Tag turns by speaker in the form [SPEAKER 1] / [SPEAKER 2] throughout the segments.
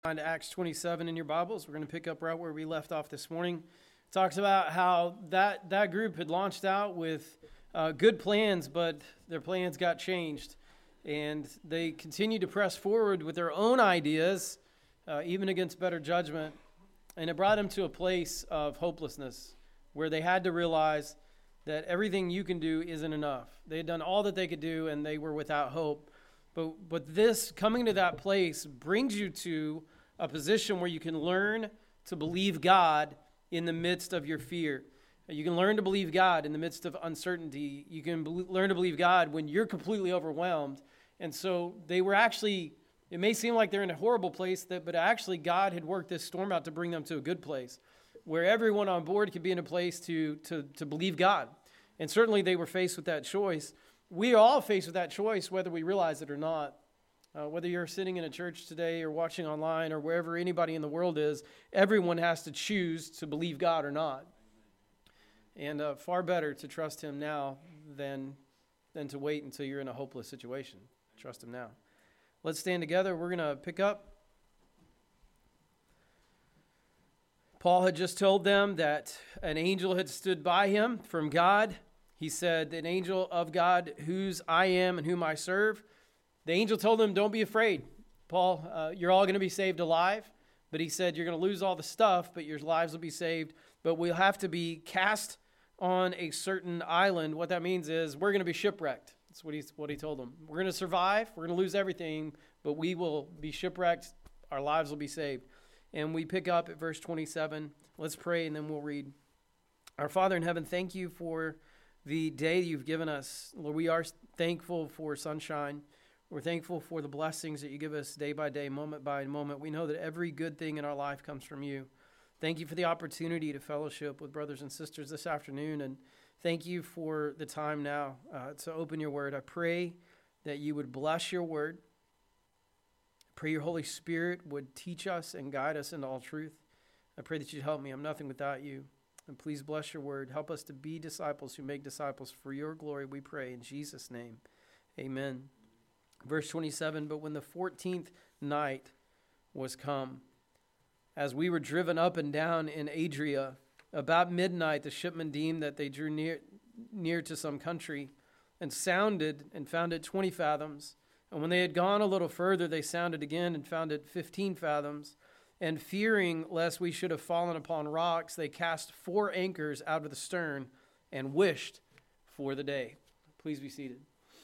[SPEAKER 1] On to Acts 27 in your Bibles. We're going to pick up right where we left off this morning. It talks about how that group had launched out with good plans, but their plans got changed. And they continued to press forward with their own ideas, even against better judgment. And it brought them to a place of hopelessness where they had to realize that everything you can do isn't enough. They had done all that they could do, and they were without hope. But this, coming to that place, brings you to a position where you can learn to believe God in the midst of your fear. You can learn to believe God in the midst of uncertainty. You can learn to believe God when you're completely overwhelmed. And so they were actually, it may seem like they're in a horrible place, but actually God had worked this storm out to bring them to a good place where everyone on board could be in a place to believe God. And certainly they were faced with that choice. We are all faced with that choice, whether we realize it or not. Whether you're sitting in a church today or watching online or wherever anybody in the world is, everyone has to choose to believe God or not. And far better to trust Him now than to wait until you're in a hopeless situation. Trust Him now. Let's stand together. We're going to pick up. Paul had just told them that an angel had stood by him from God. He said, an angel of God, whose I am and whom I serve. The angel told them, don't be afraid. Paul, you're all going to be saved alive. But he said, you're going to lose all the stuff, but your lives will be saved. But we'll have to be cast on a certain island. What that means is we're going to be shipwrecked. That's what he told them. We're going to survive. We're going to lose everything, but we will be shipwrecked. Our lives will be saved. And we pick up at verse 27. Let's pray, and then we'll read. Our Father in heaven, thank you for the day you've given us. Lord, we are thankful for sunshine. We're thankful for the blessings that you give us day by day, moment by moment. We know that every good thing in our life comes from you. Thank you for the opportunity to fellowship with brothers and sisters this afternoon, and thank you for the time now to open your word. I pray that you would bless your word. I pray your Holy Spirit would teach us and guide us into all truth. I pray that you'd help me. I'm nothing without you. And please bless your word. Help us to be disciples who make disciples for your glory, we pray in Jesus' name. Amen. Verse 27, but when the 14th night was come, as we were driven up and down in Adria, about midnight the shipmen deemed that they drew near to some country, and sounded and found it 20 fathoms. And when they had gone a little further, they sounded again and found it 15 fathoms. And fearing lest we should have fallen upon rocks, they cast 4 anchors out of the stern and wished for the day. Please be seated.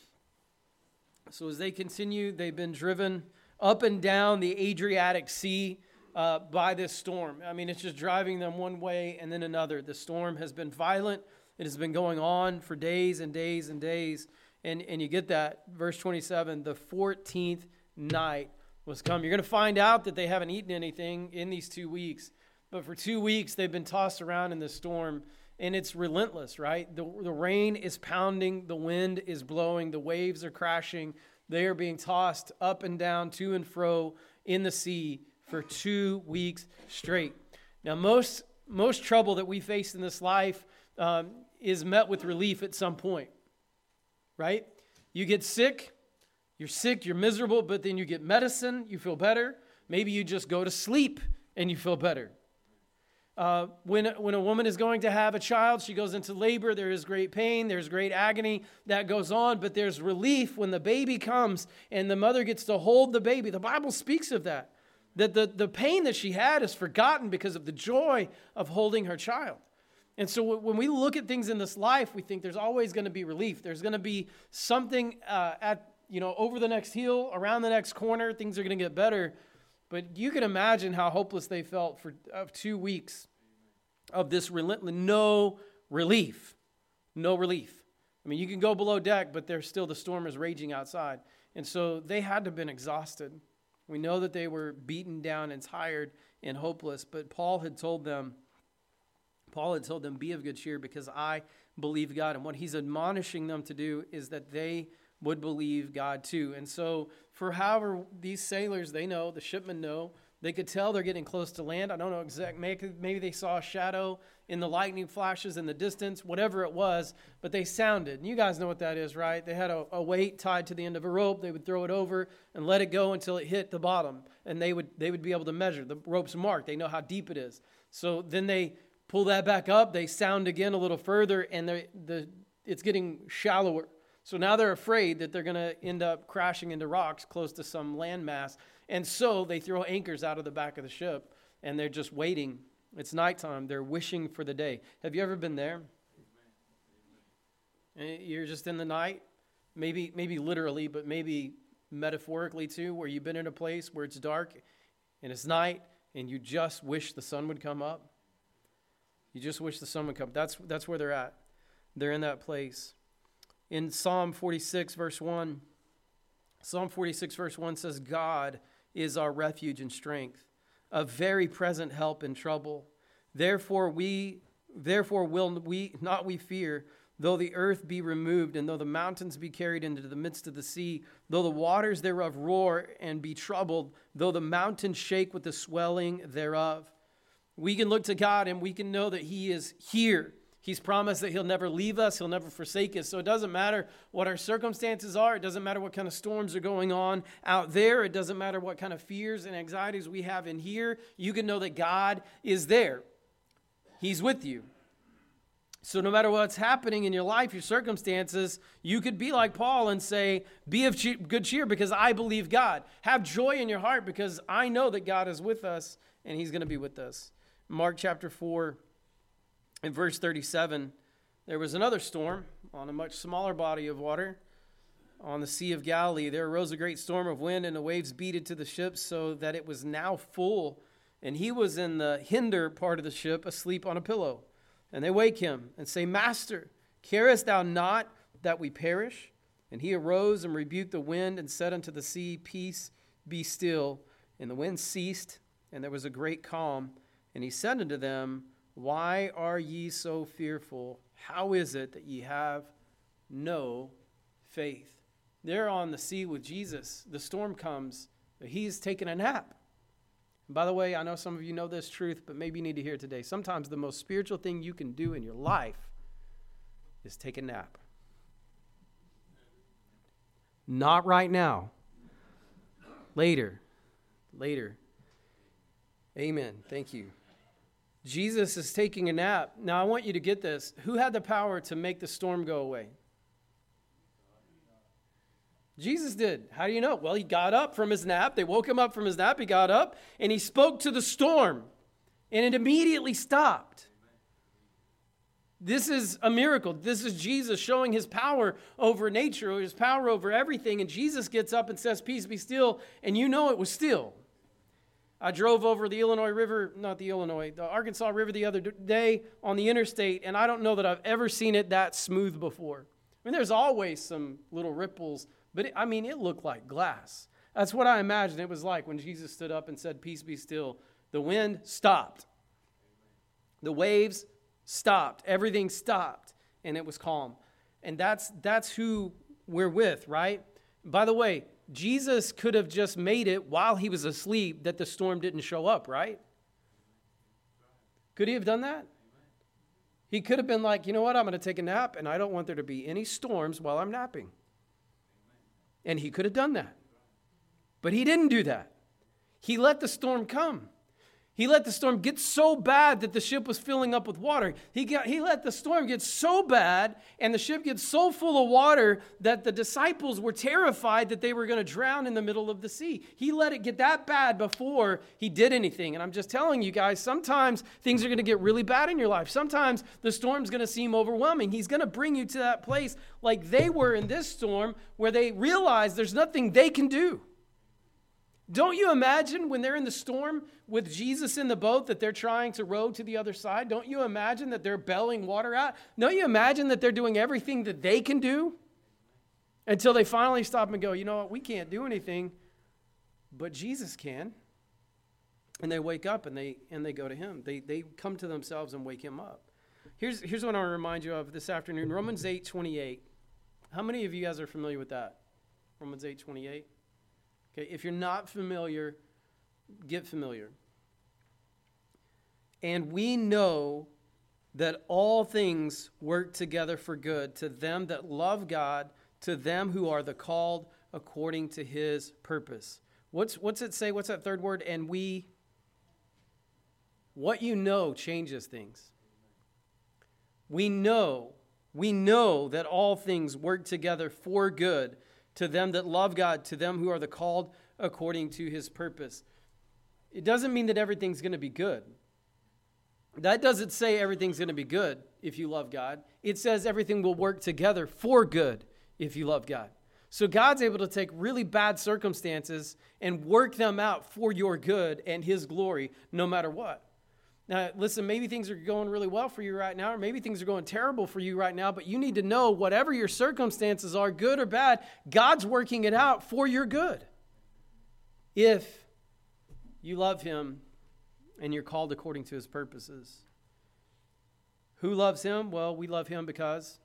[SPEAKER 1] So as they continue, they've been driven up and down the Adriatic Sea by this storm. I mean, it's just driving them one way and then another. The storm has been violent. It has been going on for days and days and days. And you get that, verse 27, the 14th night was come. You're going to find out that they haven't eaten anything in these 2 weeks. But for 2 weeks, they've been tossed around in this storm. And it's relentless, right? The rain is pounding. The wind is blowing. The waves are crashing. They are being tossed up and down, to and fro in the sea for 2 weeks straight. Now, most trouble that we face in this life is met with relief at some point, right? You get sick. You're sick, you're miserable, but then you get medicine, you feel better. Maybe you just go to sleep and you feel better. When a woman is going to have a child, she goes into labor, there is great pain, there's great agony that goes on, but there's relief when the baby comes and the mother gets to hold the baby. The Bible speaks of that the pain that she had is forgotten because of the joy of holding her child. And so when we look at things in this life, we think there's always going to be relief. There's going to be something over the next hill, around the next corner, things are going to get better. But you can imagine how hopeless they felt for 2 weeks of this relentless, no relief. No relief. I mean, you can go below deck, but there's still, the storm is raging outside. And so they had to have been exhausted. We know that they were beaten down and tired and hopeless, but Paul had told them, be of good cheer because I believe God. And what he's admonishing them to do is that they would believe God too. And so for however these sailors, they know, the shipmen know They could tell they're getting close to land. I don't know exactly. Maybe they saw a shadow in the lightning flashes in the distance, whatever it was, but they sounded. And you guys know what that is, right? They had a weight tied to the end of a rope. They would throw it over and let it go until it hit the bottom, and they would be able to measure. The rope's marked. They know how deep it is. So then they pull that back up. They sound again a little further, and it's getting shallower. So now they're afraid that they're going to end up crashing into rocks close to some landmass. And so they throw anchors out of the back of the ship, and they're just waiting. It's nighttime. They're wishing for the day. Have you ever been there? You're just in the night, maybe literally, but maybe metaphorically too, where you've been in a place where it's dark and it's night, and you just wish the sun would come up. You just wish the sun would come. That's where they're at. They're in that place. In Psalm 46, verse 1, says, God is our refuge and strength, a very present help in trouble. Therefore will we not fear, though the earth be removed, and though the mountains be carried into the midst of the sea, though the waters thereof roar and be troubled, though the mountains shake with the swelling thereof. We can look to God and we can know that He is here. He's promised that He'll never leave us. He'll never forsake us. So it doesn't matter what our circumstances are. It doesn't matter what kind of storms are going on out there. It doesn't matter what kind of fears and anxieties we have in here. You can know that God is there. He's with you. So no matter what's happening in your life, your circumstances, you could be like Paul and say, be of good cheer because I believe God. Have joy in your heart because I know that God is with us and He's going to be with us. Mark chapter 4. In verse 37, there was another storm on a much smaller body of water on the Sea of Galilee. There arose a great storm of wind, and the waves beat it to the ship so that it was now full. And he was in the hinder part of the ship, asleep on a pillow. And they wake him and say, Master, carest thou not that we perish? And he arose and rebuked the wind and said unto the sea, Peace, be still. And the wind ceased, and there was a great calm. And he said unto them, Why are ye so fearful? How is it that ye have no faith? They're on the sea with Jesus. The storm comes. He's taking a nap. And by the way, I know some of you know this truth, but maybe you need to hear it today. Sometimes the most spiritual thing you can do in your life is take a nap. Not right now. Later. Amen. Thank you. Jesus is taking a nap. Now, I want you to get this. Who had the power to make the storm go away? Jesus did. How do you know? Well, he got up from his nap. They woke him up from his nap. He got up and he spoke to the storm, and it immediately stopped. This is a miracle. This is Jesus showing his power over nature, his power over everything. And Jesus gets up and says, Peace, be still. And you know it was still. I drove over the Arkansas River the other day on the interstate, and I don't know that I've ever seen it that smooth before. I mean, there's always some little ripples, but it looked like glass. That's what I imagine it was like when Jesus stood up and said, Peace, be still. The wind stopped. The waves stopped. Everything stopped, and it was calm. And that's who we're with, right? By the way, Jesus could have just made it while he was asleep that the storm didn't show up, right? Could he have done that? He could have been like, you know what, I'm going to take a nap, and I don't want there to be any storms while I'm napping. And he could have done that. But he didn't do that. He let the storm come. He let the storm get so bad that the ship was filling up with water. He let the storm get so bad and the ship get so full of water that the disciples were terrified that they were going to drown in the middle of the sea. He let it get that bad before he did anything. And I'm just telling you guys, sometimes things are going to get really bad in your life. Sometimes the storm's going to seem overwhelming. He's going to bring you to that place like they were in this storm where they realize there's nothing they can do. Don't you imagine when they're in the storm with Jesus in the boat that they're trying to row to the other side? Don't you imagine that they're bailing water out? Don't you imagine that they're doing everything that they can do until they finally stop and go, you know what, we can't do anything, but Jesus can. And they wake up and they go to him. They come to themselves and wake him up. Here's what I want to remind you of this afternoon. Romans 8:28. How many of you guys are familiar with that? Romans 8:28. Okay, if you're not familiar, get familiar. And we know that all things work together for good to them that love God, to them who are the called according to his purpose. What's it say? What's that third word? And what you know changes things. We know that all things work together for good to them that love God, to them who are the called according to his purpose. It doesn't mean that everything's going to be good. That doesn't say everything's going to be good if you love God. It says everything will work together for good if you love God. So God's able to take really bad circumstances and work them out for your good and his glory no matter what. Now, listen, maybe things are going really well for you right now, or maybe things are going terrible for you right now, but you need to know whatever your circumstances are, good or bad, God's working it out for your good. If you love him and you're called according to his purposes. Who loves him? Well, we love him because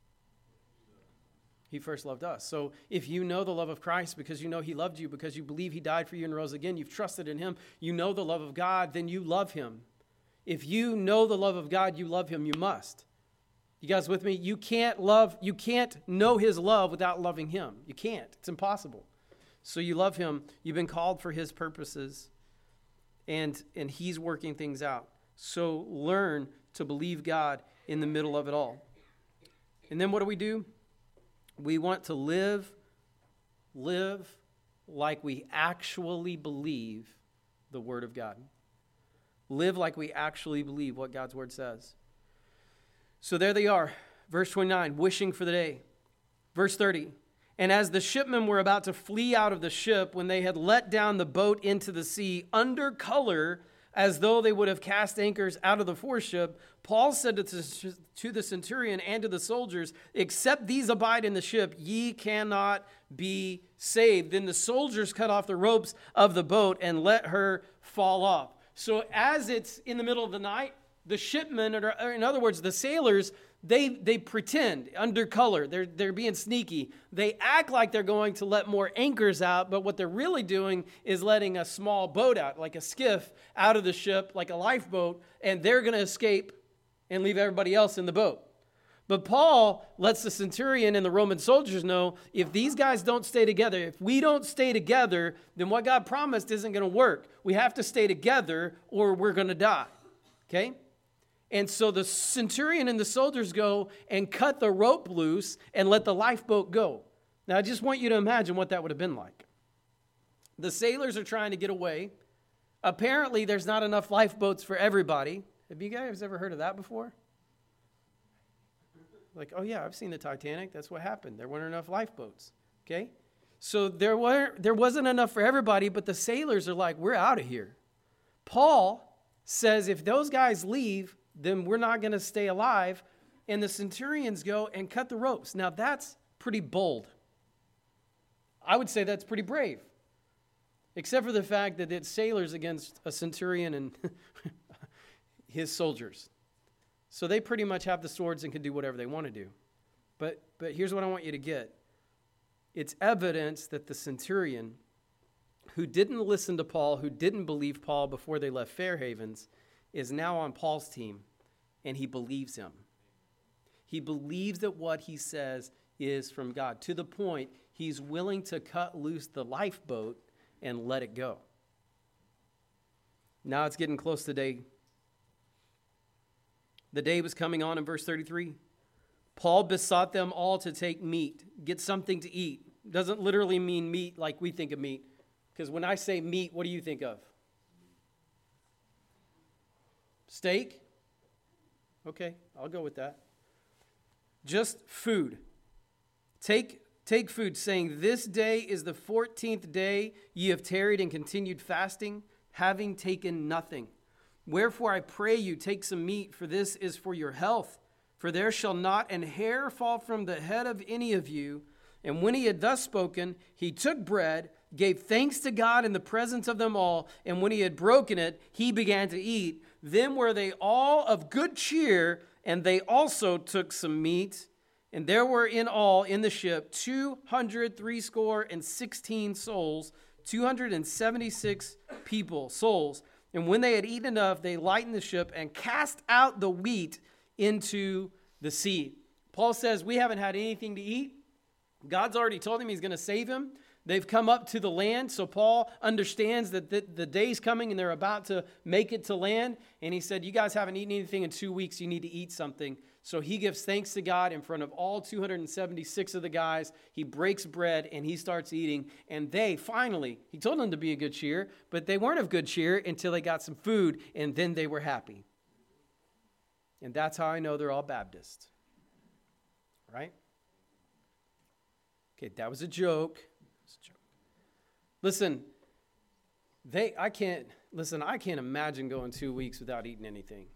[SPEAKER 1] he first loved us. So if you know the love of Christ because you know he loved you, because you believe he died for you and rose again, you've trusted in him, you know the love of God, then you love him. If you know the love of God, you love him, you must. You guys with me? You can't know his love without loving him. You can't. It's impossible. So you love him. You've been called for his purposes, and he's working things out. So learn to believe God in the middle of it all. And then what do? We want to live like we actually believe the Word of God. Live like we actually believe what God's Word says. So there they are. Verse 29, wishing for the day. Verse 30, and as the shipmen were about to flee out of the ship, when they had let down the boat into the sea under color, as though they would have cast anchors out of the foreship, Paul said to the centurion and to the soldiers, except these abide in the ship, ye cannot be saved. Then the soldiers cut off the ropes of the boat and let her fall off. So as it's in the middle of the night, the shipmen, or in other words, the sailors, they pretend under color. They're being sneaky. They act like they're going to let more anchors out, but what they're really doing is letting a small boat out, like a skiff, out of the ship, like a lifeboat, and they're going to escape and leave everybody else in the boat. But Paul lets the centurion and the Roman soldiers know, if these guys don't stay together, if we don't stay together, then what God promised isn't going to work. We have to stay together or we're going to die. Okay? And so the centurion and the soldiers go and cut the rope loose and let the lifeboat go. Now, I just want you to imagine what that would have been like. The sailors are trying to get away. Apparently, there's not enough lifeboats for everybody. Have you guys ever heard of that before? Like, oh yeah, I've seen the Titanic. That's what happened. There weren't enough lifeboats. Okay? So there wasn't enough for everybody, but the sailors are like, we're out of here. Paul says if those guys leave, then we're not going to stay alive. And the centurions go and cut the ropes. Now that's pretty bold. I would say that's pretty brave. Except for the fact that it's sailors against a centurion and his soldiers. So they pretty much have the swords and can do whatever they want to do. But here's what I want you to get. It's evidence that the centurion, who didn't listen to Paul, who didn't believe Paul before they left Fair Havens, is now on Paul's team, and he believes him. He believes that what he says is from God, to the point he's willing to cut loose the lifeboat and let it go. Now it's getting close to day. The day was coming on in verse 33. Paul besought them all to take meat, get something to eat. Doesn't literally mean meat like we think of meat. Because when I say meat, what do you think of? Steak? Okay, I'll go with that. Just food. Take food, saying, this day is the 14th day ye have tarried and continued fasting, having taken nothing. Wherefore I pray you, take some meat, for this is for your health. For there shall not an hair fall from the head of any of you. And when he had thus spoken, he took bread, gave thanks to God in the presence of them all, and when he had broken it, he began to eat. Then were they all of good cheer, and they also took some meat. And there were in all in the ship 216 souls, 276 people, souls. And when they had eaten enough, they lightened the ship and cast out the wheat into the sea. Paul says, we haven't had anything to eat. God's already told him he's going to save him. They've come up to the land, so Paul understands that the day's coming and they're about to make it to land. And he said, you guys haven't eaten anything in 2 weeks. You need to eat something. So he gives thanks to God in front of all 276 of the guys. He breaks bread and he starts eating. And they finally, he told them to be of good cheer, but they weren't of good cheer until they got some food, and then they were happy. And that's how I know they're all Baptists. Right? Okay, that was a joke. Listen, I can't imagine going 2 weeks without eating anything.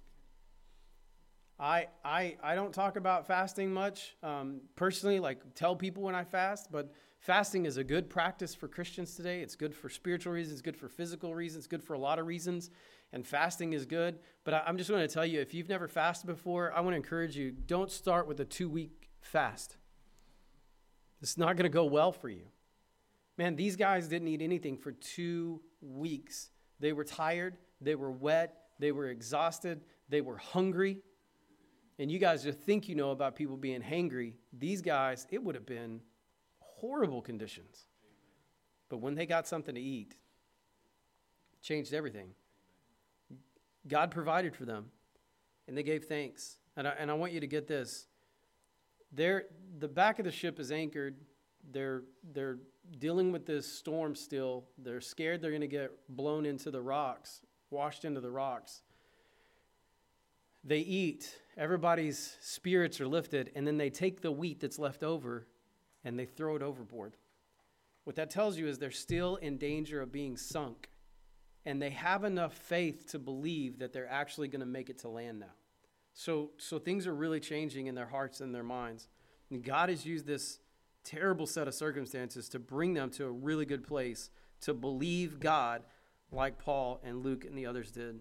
[SPEAKER 1] I don't talk about fasting much, personally, like tell people when I fast, but fasting is a good practice for Christians today. It's good for spiritual reasons, it's good for physical reasons, it's good for a lot of reasons, and fasting is good. But I'm just going to tell you, if you've never fasted before, I want to encourage you, don't start with a 2-week fast. It's not going to go well for you. Man, these guys didn't eat anything for 2 weeks. They were tired, they were wet, they were exhausted, they were hungry. And you guys just think you know about people being hangry. These guys, it would have been horrible conditions. But when they got something to eat, it changed everything. God provided for them, and they gave thanks. And I want you to get this. The back of the ship is anchored. They're dealing with this storm still. They're scared they're going to get blown into the rocks, washed into the rocks. They eat. Everybody's spirits are lifted, and then they take the wheat that's left over and they throw it overboard. What that tells you is they're still in danger of being sunk, and they have enough faith to believe that they're actually going to make it to land now. So things are really changing in their hearts and their minds. And God has used this terrible set of circumstances to bring them to a really good place to believe God like Paul and Luke and the others did.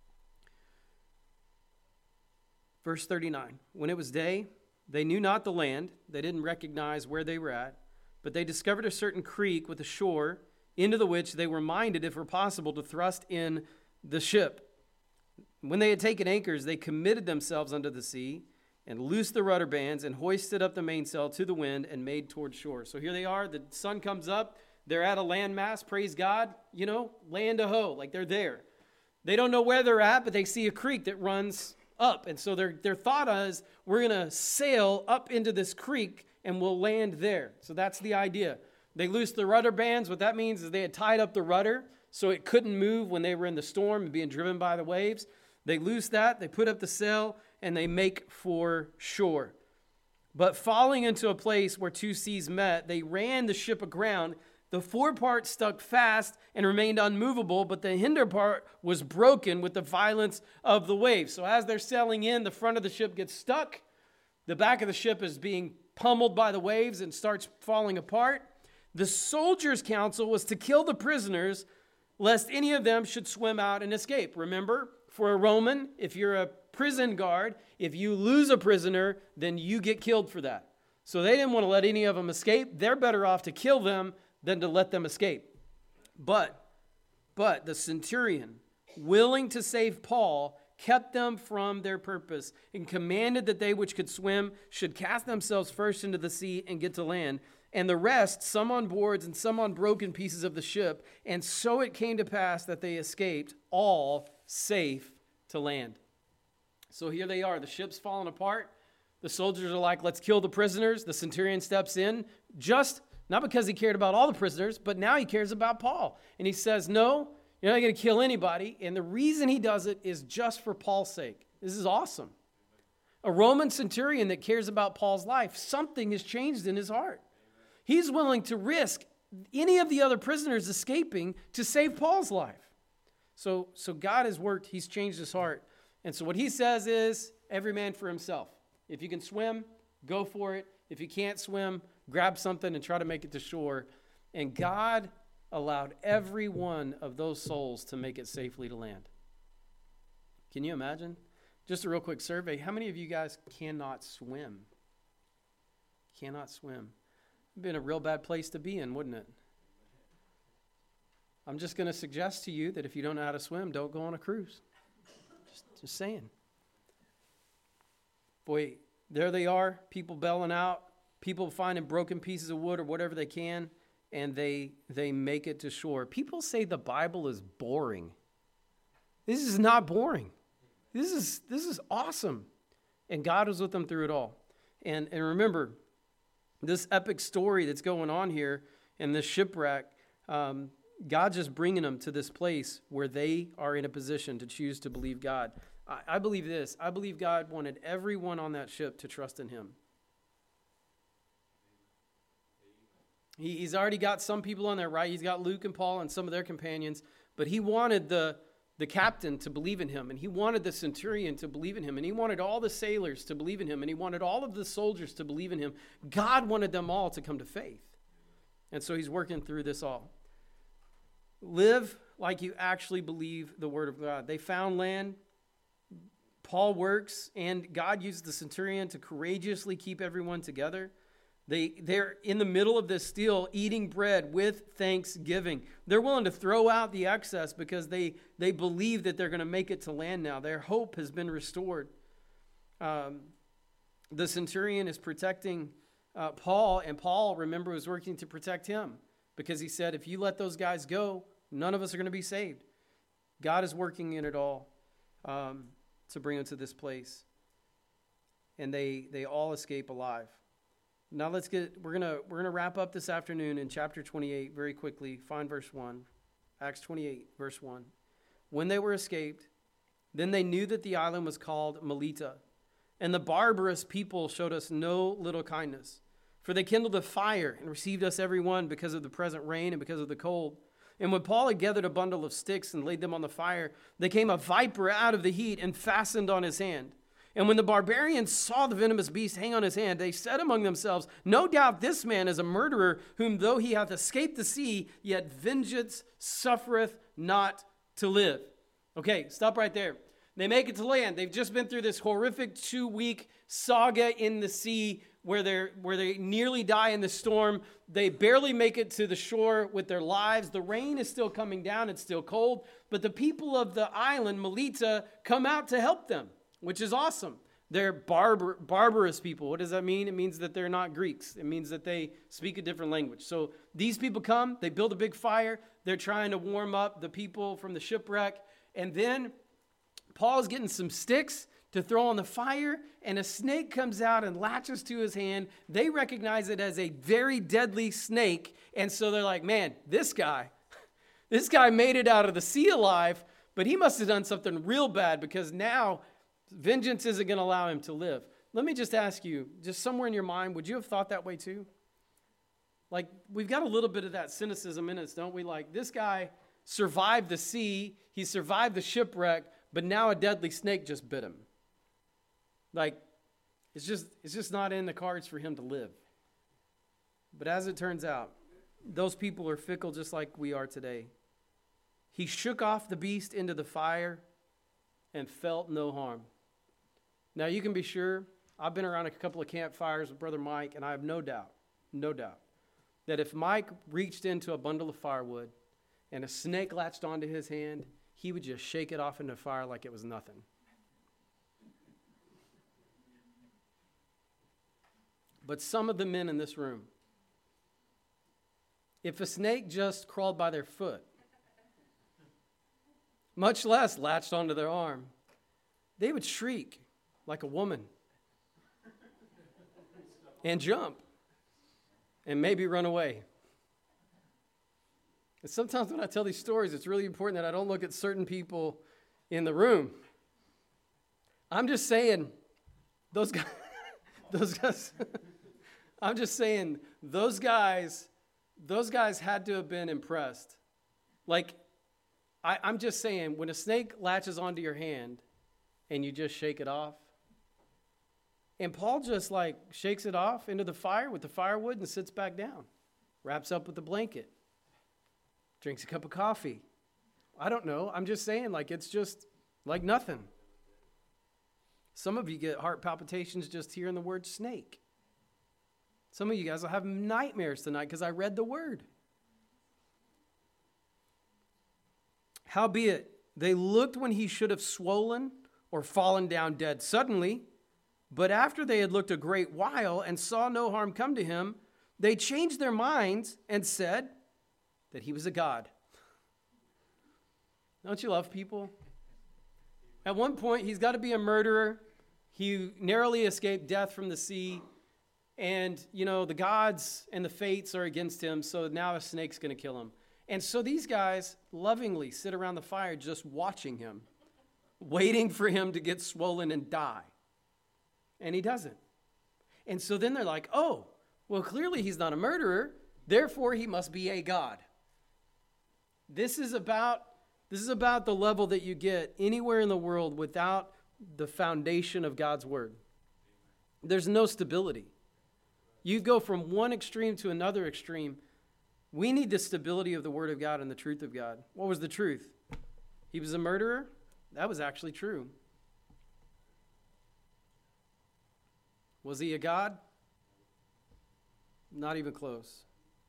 [SPEAKER 1] Verse 39, when it was day, they knew not the land. They didn't recognize where they were at, but they discovered a certain creek with a shore into the which they were minded, if it were possible, to thrust in the ship. When they had taken anchors, they committed themselves unto the sea and loosed the rudder bands and hoisted up the mainsail to the wind and made toward shore. So here they are. The sun comes up. They're at a landmass. Praise God. Land a ho, like they're there. They don't know where they're at, but they see a creek that runs up. And so their thought is, we're going to sail up into this creek and we'll land there. So that's the idea. They loosed the rudder bands. What that means is they had tied up the rudder so it couldn't move when they were in the storm and being driven by the waves. They loose that. They put up the sail and they make for shore. But falling into a place where 2 seas met, they ran the ship aground. The forepart stuck fast and remained unmovable, but the hinder part was broken with the violence of the waves. So as they're sailing in, the front of the ship gets stuck. The back of the ship is being pummeled by the waves and starts falling apart. The soldiers' counsel was to kill the prisoners, lest any of them should swim out and escape. Remember, for a Roman, if you're a prison guard, if you lose a prisoner, then you get killed for that. So they didn't want to let any of them escape. They're better off to kill them than to let them escape. But the centurion, willing to save Paul, kept them from their purpose and commanded that they which could swim should cast themselves first into the sea and get to land, and the rest, some on boards and some on broken pieces of the ship. And so it came to pass that they escaped, all safe to land. So here they are. The ship's falling apart. The soldiers are like, let's kill the prisoners. The centurion steps in, not because he cared about all the prisoners, but now he cares about Paul. And he says, no, you're not going to kill anybody. And the reason he does it is just for Paul's sake. This is awesome. A Roman centurion that cares about Paul's life, something has changed in his heart. He's willing to risk any of the other prisoners escaping to save Paul's life. So God has worked. He's changed his heart. And so what he says is, every man for himself. If you can swim, go for it. If you can't swim, grab something and try to make it to shore. And God allowed every one of those souls to make it safely to land. Can you imagine? Just a real quick survey. How many of you guys cannot swim? Cannot swim. It'd been a real bad place to be in, wouldn't it? I'm just going to suggest to you that if you don't know how to swim, don't go on a cruise. Just saying. Boy, there they are, people bailing out, people finding broken pieces of wood or whatever they can, and they make it to shore. People say the Bible is boring. This is not boring. This is awesome. And God was with them through it all. And remember, this epic story that's going on here in this shipwreck, God's just bringing them to this place where they are in a position to choose to believe God. I believe this. I believe God wanted everyone on that ship to trust in him. He's already got some people on there, right? He's got Luke and Paul and some of their companions, but he wanted the captain to believe in him, and he wanted the centurion to believe in him, and he wanted all the sailors to believe in him, and he wanted all of the soldiers to believe in him. God wanted them all to come to faith. And so he's working through this all. Live like you actually believe the word of God. They found land. Paul works, and God used the centurion to courageously keep everyone together. They're in the middle of this still eating bread with thanksgiving. They're willing to throw out the excess because they believe that they're going to make it to land now. Their hope has been restored. The centurion is protecting Paul, and Paul, remember, was working to protect him because he said, if you let those guys go, none of us are going to be saved. God is working in it all to bring them to this place. And they all escape alive. Now we're gonna wrap up this afternoon in chapter 28 very quickly. Find verse 1. Acts 28, verse 1. When they were escaped, then they knew that the island was called Melita. And the barbarous people showed us no little kindness. For they kindled a fire and received us every one because of the present rain and because of the cold. And when Paul had gathered a bundle of sticks and laid them on the fire, there came a viper out of the heat and fastened on his hand. And when the barbarians saw the venomous beast hang on his hand, they said among themselves, no doubt this man is a murderer, whom though he hath escaped the sea, yet vengeance suffereth not to live. Okay, stop right there. They make it to land. They've just been through this horrific 2-week saga in the sea where they nearly die in the storm. They barely make it to the shore with their lives. The rain is still coming down. It's still cold. But the people of the island, Melita, come out to help them, which is awesome. They're barbarous people. What does that mean? It means that they're not Greeks. It means that they speak a different language. So these people come. They build a big fire. They're trying to warm up the people from the shipwreck. And then Paul's getting some sticks to throw on the fire, and a snake comes out and latches to his hand. They recognize it as a very deadly snake, and so they're like, man, this guy made it out of the sea alive, but he must have done something real bad because now vengeance isn't going to allow him to live. Let me just ask you, just somewhere in your mind, would you have thought that way too? Like, we've got a little bit of that cynicism in us, don't we? Like, this guy survived the sea, he survived the shipwreck, but now a deadly snake just bit him. Like, it's just not in the cards for him to live. But as it turns out, those people are fickle just like we are today. He shook off the beast into the fire and felt no harm. Now, you can be sure, I've been around a couple of campfires with Brother Mike, and I have no doubt, that if Mike reached into a bundle of firewood and a snake latched onto his hand, he would just shake it off into the fire like it was nothing. But some of the men in this room, if a snake just crawled by their foot, much less latched onto their arm, they would shriek like a woman and jump and maybe run away. And sometimes when I tell these stories, it's really important that I don't look at certain people in the room. I'm just saying, those guys, I'm just saying, those guys had to have been impressed. Like, I'm just saying, when a snake latches onto your hand and you just shake it off, and Paul just like shakes it off into the fire with the firewood and sits back down, wraps up with the blanket, drinks a cup of coffee. I don't know. I'm just saying, like, it's just like nothing. Some of you get heart palpitations just hearing the word snake. Some of you guys will have nightmares tonight because I read the word. Howbeit, they looked when he should have swollen or fallen down dead suddenly. But after they had looked a great while and saw no harm come to him, they changed their minds and said that he was a god. Don't you love people? At one point, he's got to be a murderer. He narrowly escaped death from the sea. And, the gods and the fates are against him, so now a snake's going to kill him. And so these guys lovingly sit around the fire just watching him, waiting for him to get swollen and die. And he doesn't. And so then they're like, oh, well, clearly he's not a murderer, therefore he must be a god. This is about the level that you get anywhere in the world without the foundation of God's word. There's no stability. You go from one extreme to another extreme. We need the stability of the word of God and the truth of God. What was the truth? He was a murderer? That was actually true. Was he a god? Not even close.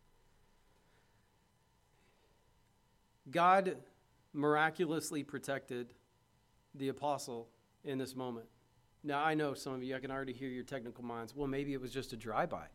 [SPEAKER 1] God miraculously protected the apostle in this moment. Now, I know some of you, I can already hear your technical minds. Well, maybe it was just a dry bite.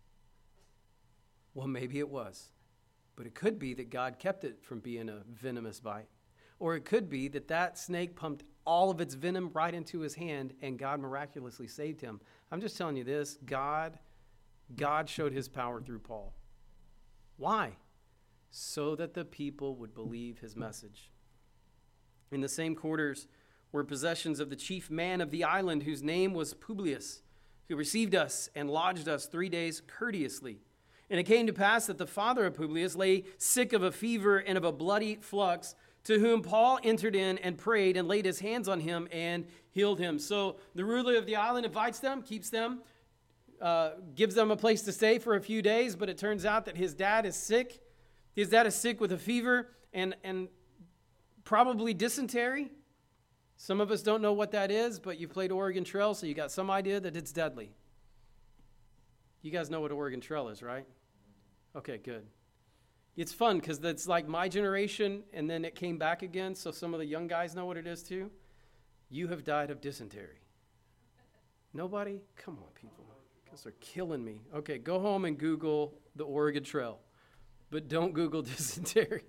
[SPEAKER 1] Well, maybe it was. But it could be that God kept it from being a venomous bite. Or it could be that snake pumped all of its venom right into his hand and God miraculously saved him. I'm just telling you this, God showed his power through Paul. Why? So that the people would believe his message. In the same quarters were possessions of the chief man of the island, whose name was Publius, who received us and lodged us 3 days courteously. And it came to pass that the father of Publius lay sick of a fever and of a bloody flux, to whom Paul entered in and prayed and laid his hands on him and healed him. So the ruler of the island invites them, keeps them, gives them a place to stay for a few days, but it turns out that his dad is sick. His dad is sick with a fever and probably dysentery. Some of us don't know what that is, but you played Oregon Trail, so you got some idea that it's deadly. You guys know what Oregon Trail is, right? Okay, good. It's fun because it's like my generation, and then it came back again, so some of the young guys know what it is too. You have died of dysentery. Nobody? Come on, people. Because they're killing me. Okay, go home and Google the Oregon Trail, but don't Google dysentery.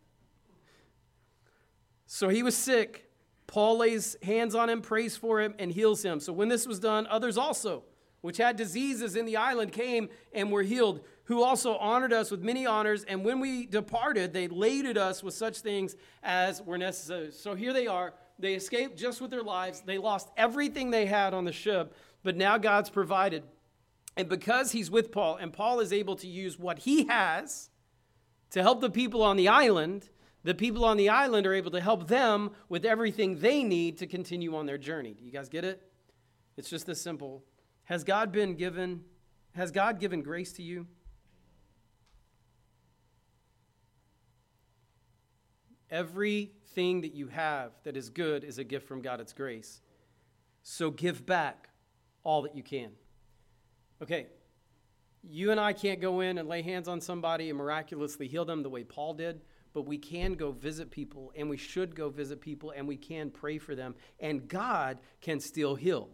[SPEAKER 1] So he was sick. Paul lays hands on him, prays for him, and heals him. So when this was done, others also, which had diseases in the island, came and were healed, who also honored us with many honors. And when we departed, they laded us with such things as were necessary. So here they are. They escaped just with their lives. They lost everything they had on the ship, but now God's provided. And because he's with Paul, and Paul is able to use what he has to help the people on the island, the people on the island are able to help them with everything they need to continue on their journey. Do you guys get it? It's just this simple. Has God given grace to you? Everything that you have that is good is a gift from God. It's grace. So give back all that you can. Okay, you and I can't go in and lay hands on somebody and miraculously heal them the way Paul did, but we can go visit people, and we should go visit people, and we can pray for them, and God can still heal.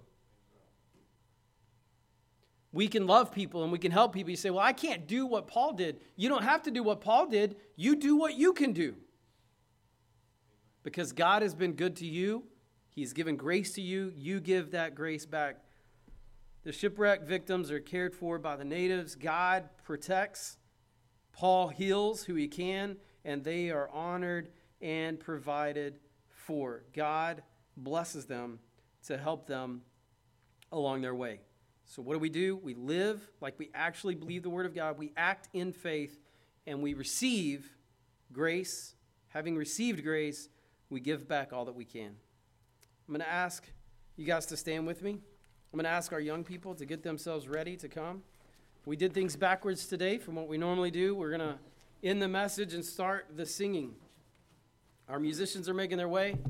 [SPEAKER 1] We can love people and we can help people. You say, well, I can't do what Paul did. You don't have to do what Paul did. You do what you can do. Because God has been good to you. He's given grace to you. You give that grace back. The shipwreck victims are cared for by the natives. God protects. Paul heals who he can, and they are honored and provided for. God blesses them to help them along their way. So what do? We live like we actually believe the word of God. We act in faith, and we receive grace. Having received grace, we give back all that we can. I'm going to ask you guys to stand with me. I'm going to ask our young people to get themselves ready to come. We did things backwards today from what we normally do. We're going to end the message and start the singing. Our musicians are making their way. I'm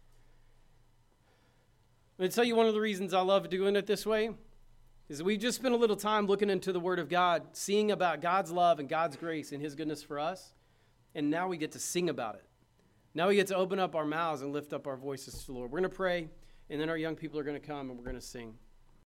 [SPEAKER 1] going to tell you one of the reasons I love doing it this way is we've just spent a little time looking into the Word of God, seeing about God's love and God's grace and His goodness for us, and now we get to sing about it. Now we get to open up our mouths and lift up our voices to the Lord. We're going to pray, and then our young people are going to come and we're going to sing.